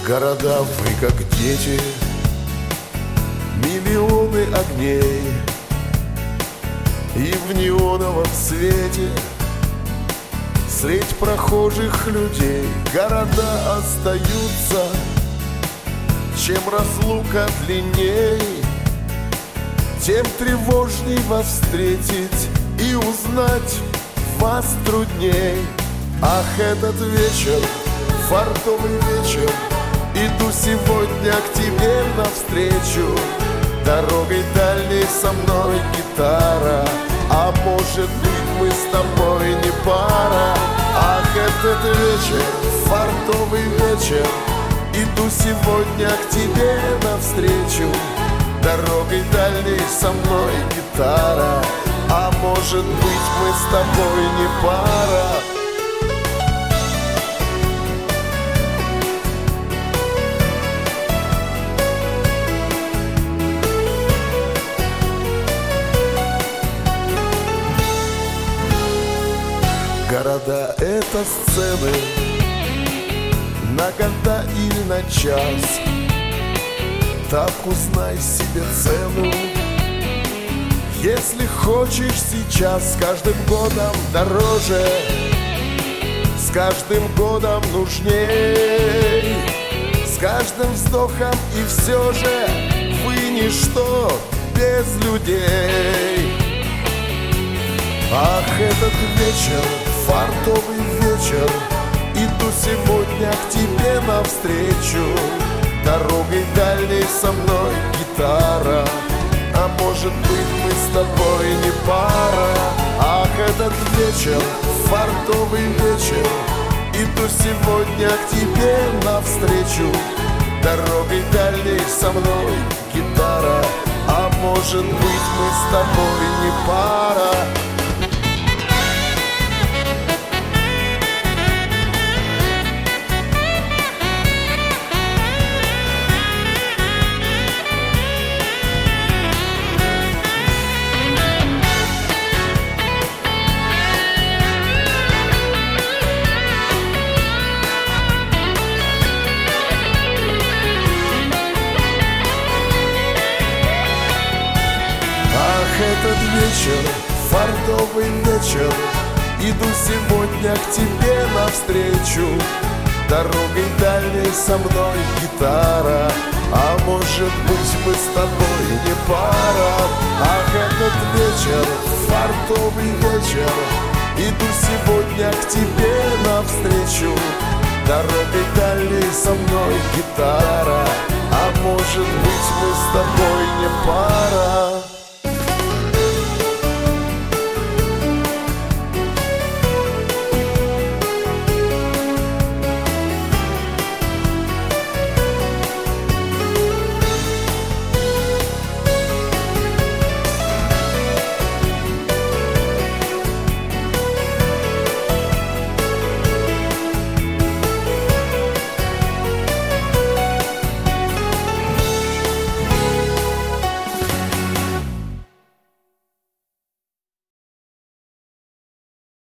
Города вы как дети, миллионы огней, и в неоновом свете средь прохожих людей города остаются. Чем разлука длинней, тем тревожней вас встретить и узнать вас трудней. Ах, этот вечер, фартовый вечер, иду сегодня к тебе навстречу. Дорогой дальней со мной гитара, а может быть мы с тобой не пара. Ах, этот вечер, фартовый вечер, иду сегодня к тебе навстречу. Дорогой дальней со мной гитара, а может быть мы с тобой не пара. Города — это сцены на года или на час. Так узнай себе цену, если хочешь сейчас. С каждым годом дороже, с каждым годом нужней, с каждым вздохом, и все же вы ничто без людей. Ах, этот вечер, фартовый вечер, иду сегодня к тебе навстречу. Дорогой дальней со мной гитара, а может быть мы с тобой не пара. Ах, этот вечер, фартовый вечер, иду сегодня к тебе навстречу. Дорогой дальней со мной гитара, а может быть мы с тобой не пара. Этот вечер, фартовый вечер, иду сегодня к тебе навстречу. Дорогой дальней со мной гитара, а может быть мы с тобой не пара. Ах, этот вечер, фартовый вечер, иду сегодня к тебе навстречу. Дорогой дальней со мной гитара, а может быть